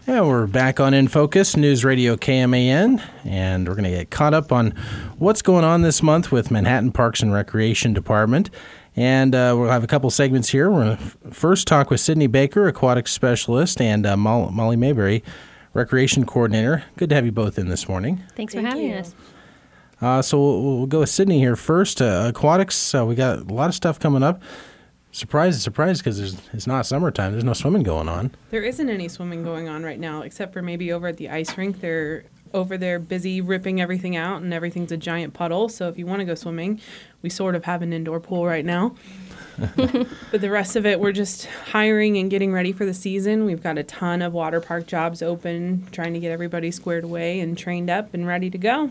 Yeah, we're back on In Focus, News Radio KMAN, and we're going to get caught up on what's going on this month with Manhattan Parks and Recreation Department. And we'll have a couple segments here. We're going to first talk with Sydney Baker, aquatic specialist, and Molly Mayberry, recreation coordinator. Good to have you both in this morning. Thanks for having us. So we'll go with Sydney here first. Aquatics, we got a lot of stuff coming up. Surprise, because it's not summertime. There's no swimming going on. There isn't any swimming going on right now, except for maybe over at the ice rink. They're over there busy ripping everything out, and everything's a giant puddle. So if you want to go swimming, we sort of have an indoor pool right now. But the rest of it, we're just hiring and getting ready for the season. We've got a ton of water park jobs open, trying to get everybody squared away and trained up and ready to go.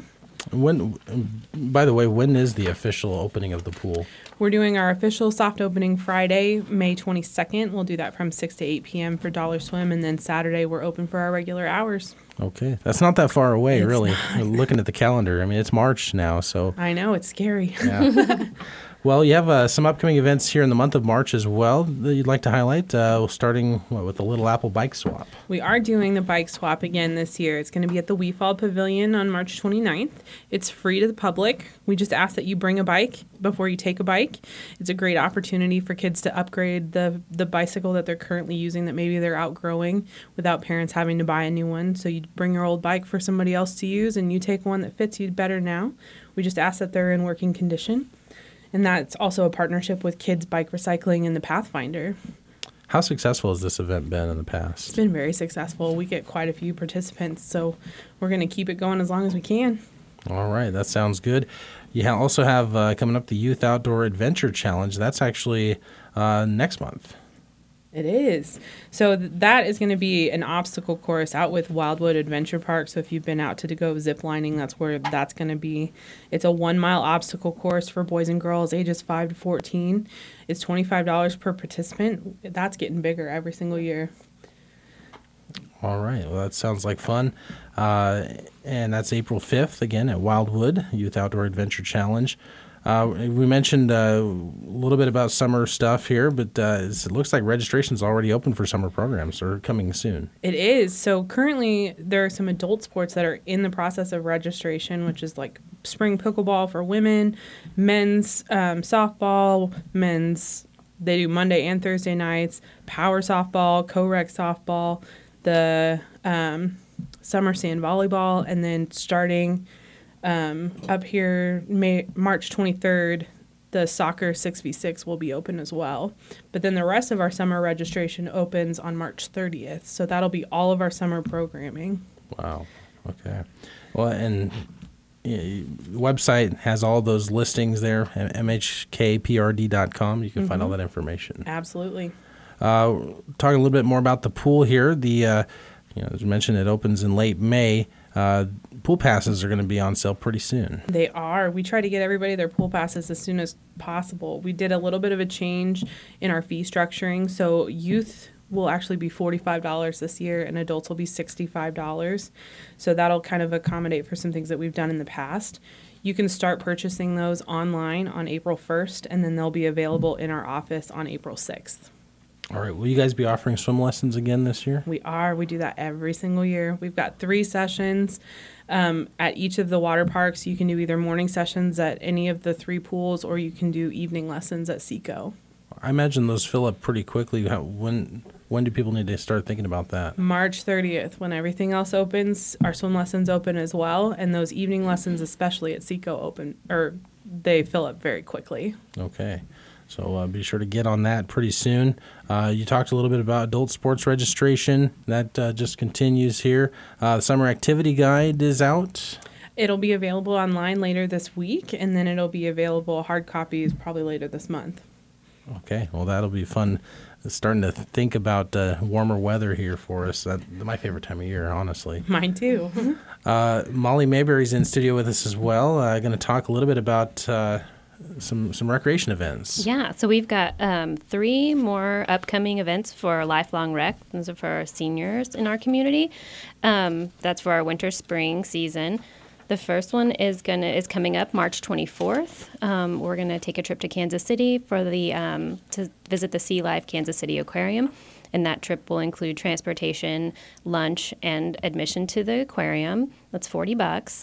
By the way, when is the official opening of the pool? We're doing our official soft opening Friday, May 22nd. We'll do that from 6 to 8 p.m. for Dollar Swim, and then Saturday we're open for our regular hours. Okay. That's not that far away, It's really. not. Looking at the calendar. I mean, it's March now, so... I know, it's scary. Yeah. Well, you have some upcoming events here in the month of March as well that you'd like to highlight, starting with the Little Apple Bike Swap. We are doing the bike swap again this year. It's going to be at the WeFall Pavilion on March 29th. It's free to the public. We just ask that you bring a bike before you take a bike. It's a great opportunity for kids to upgrade the bicycle that they're currently using that maybe they're outgrowing without parents having to buy a new one. So you bring your old bike for somebody else to use, and you take one that fits you better now. We just ask that they're in working condition. And that's also a partnership with Kids Bike Recycling and the Pathfinder. How successful has this event been in the past? It's been very successful. We get quite a few participants, so we're going to keep it going as long as we can. All right, that sounds good. You also have coming up the Youth Outdoor Adventure Challenge. That's actually next month. It is. So that is going to be an obstacle course out with Wildwood Adventure Park. So if you've been out to go zip lining, that's where that's going to be. It's a 1-mile obstacle course for boys and girls ages 5 to 14. It's $25 per participant. That's getting bigger every single year. All right. Well, that sounds like fun. And that's April 5th, again, at Wildwood Youth Outdoor Adventure Challenge. We mentioned a little bit about summer stuff here, but it looks like registration's already open for summer programs or coming soon. It is. So currently there are some adult sports that are in the process of registration, which is like spring pickleball for women, men's softball, they do Monday and Thursday nights, power softball, co-rec softball, the summer sand volleyball, and then starting up here, March 23rd, the soccer 6v6 will be open as well. But then the rest of our summer registration opens on March 30th. So that'll be all of our summer programming. Wow. Okay. Well, and the website has all those listings there, mhkprd.com. You can find all that information. Absolutely. Talking a little bit more about the pool here. As you mentioned, it opens in late May. Pool passes are going to be on sale pretty soon. They are. We try to get everybody their pool passes as soon as possible. We did a little bit of a change in our fee structuring. So youth will actually be $45 this year and adults will be $65. So that'll kind of accommodate for some things that we've done in the past. You can start purchasing those online on April 1st, and then they'll be available in our office on April 6th. All right. Will you guys be offering swim lessons again this year? We are. We do that every single year. We've got 3 sessions at each of the water parks. You can do either morning sessions at any of the 3 pools, or you can do evening lessons at Seco. I imagine those fill up pretty quickly. When do people need to start thinking about that? March 30th, when everything else opens, our swim lessons open as well, and those evening lessons, especially at Seco, they fill up very quickly. Okay. So be sure to get on that pretty soon. You talked a little bit about adult sports registration. That just continues here. The summer activity guide is out. It'll be available online later this week, and then it'll be available hard copies probably later this month. Okay. Well, that'll be fun. Starting to think about warmer weather here for us. That's my favorite time of year, honestly. Mine too. Molly Mayberry's in studio with us as well. Going to talk a little bit about some recreation events. Yeah, so we've got 3 more upcoming events for Lifelong Rec. Those are for our seniors in our community. That's for our winter-spring season. The first one is coming up March 24th. We're going to take a trip to Kansas City for to visit the Sea Life Kansas City Aquarium. And that trip will include transportation, lunch, and admission to the aquarium. That's $40.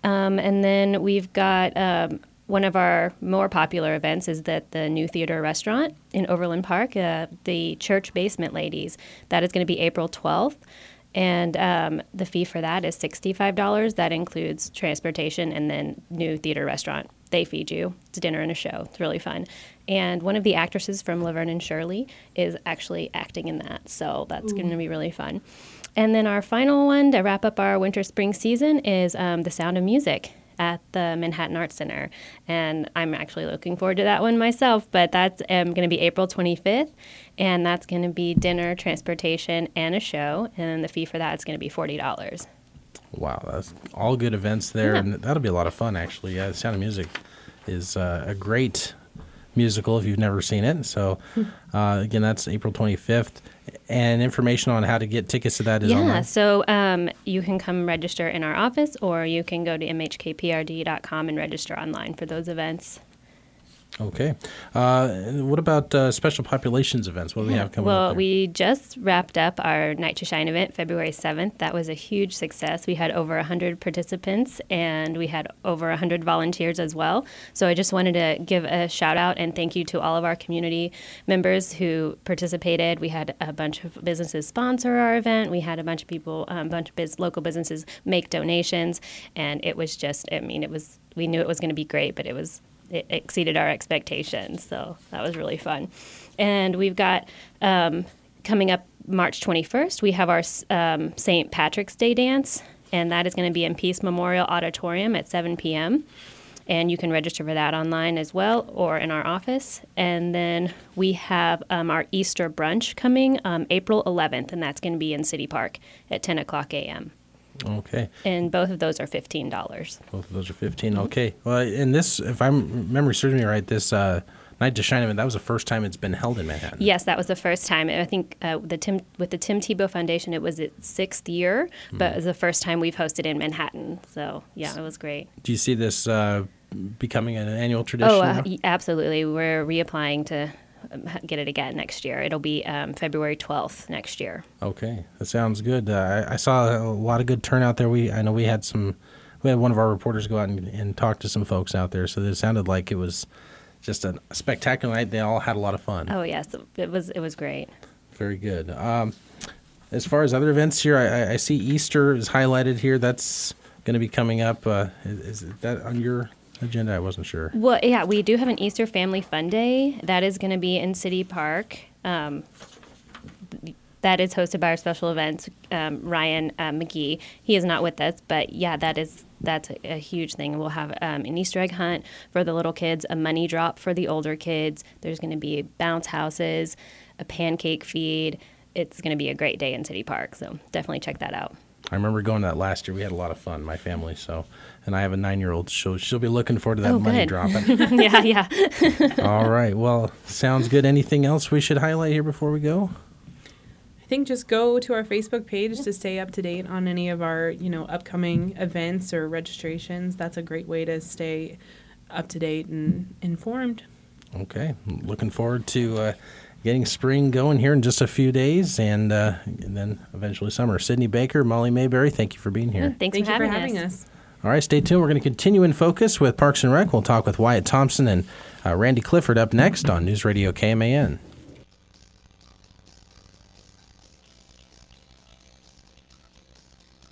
And then we've got one of our more popular events is that the new theater restaurant in Overland Park, the Church Basement Ladies. That is going to be April 12th. And the fee for that is $65. That includes transportation and then new theater restaurant. They feed you. It's dinner and a show. It's really fun. And one of the actresses from Laverne and Shirley is actually acting in that. So that's going to be really fun. And then our final one to wrap up our winter-spring season is The Sound of Music at the Manhattan Arts Center. And I'm actually looking forward to that one myself, but that's going to be April 25th, and that's going to be dinner, transportation, and a show, and the fee for that is going to be $40. Wow, that's all good events there, and that'll be a lot of fun, actually. Yeah, The Sound of Music is a great musical if you've never seen it. So, again, that's April 25th. And information on how to get tickets to that is online? Yeah, so you can come register in our office, or you can go to mhkprd.com and register online for those events. Okay. What about special populations events? What do we have coming up Well, there? we just wrapped up our Night to Shine event February 7th. That was a huge success. We had over 100 participants, and we had over 100 volunteers as well. So I just wanted to give a shout out and thank you to all of our community members who participated. We had a bunch of businesses sponsor our event. We had a bunch of people, local businesses make donations, and it was just, we knew it was going to be great, but it exceeded our expectations, so that was really fun. And we've got, coming up March 21st, we have our St. Patrick's Day dance, and that is going to be in Peace Memorial Auditorium at 7 p.m., and you can register for that online as well or in our office. And then we have our Easter brunch coming April 11th, and that's going to be in City Park at 10 o'clock a.m. Okay. And both of those are $15. Both of those are $15. Okay. Well, and this, if memory serves me right, this Night to Shine event, that was the first time it's been held in Manhattan. Yes, that was the first time. I think with the Tim Tebow Foundation, it was its 6th year, but it was the first time we've hosted in Manhattan. So, yeah, it was great. Do you see this becoming an annual tradition now? Absolutely. We're reapplying to get it again next year. It'll be February 12th next year. Okay, that sounds good. I saw a lot of good turnout there. I know we had one of our reporters go out and talk to some folks out there, so it sounded like it was just a spectacular night. They all had a lot of fun. Oh yes, it was great. Very good. As far as other events here, I see Easter is highlighted here. That's going to be coming up. Is that on your agenda? I wasn't sure. Well, yeah, we do have an Easter Family Fun Day. That is going to be in City Park. That is hosted by our special events, Ryan McGee. He is not with us, but yeah, that's a huge thing. We'll have an Easter egg hunt for the little kids, a money drop for the older kids. There's going to be bounce houses, a pancake feed. It's going to be a great day in City Park, so definitely check that out. I remember going to that last year. We had a lot of fun, my family. And I have a 9-year-old, so she'll be looking forward to that money dropping. Yeah. All right. Well, sounds good. Anything else we should highlight here before we go? I think just go to our Facebook page to stay up to date on any of our, upcoming events or registrations. That's a great way to stay up to date and informed. Okay. Looking forward to getting spring going here in just a few days, and then eventually summer. Sydney Baker, Molly Mayberry, thank you for being here. Thank you for having us. All right, stay tuned. We're going to continue in focus with Parks and Rec. We'll talk with Wyatt Thompson and Randy Clifford up next on News Radio KMAN.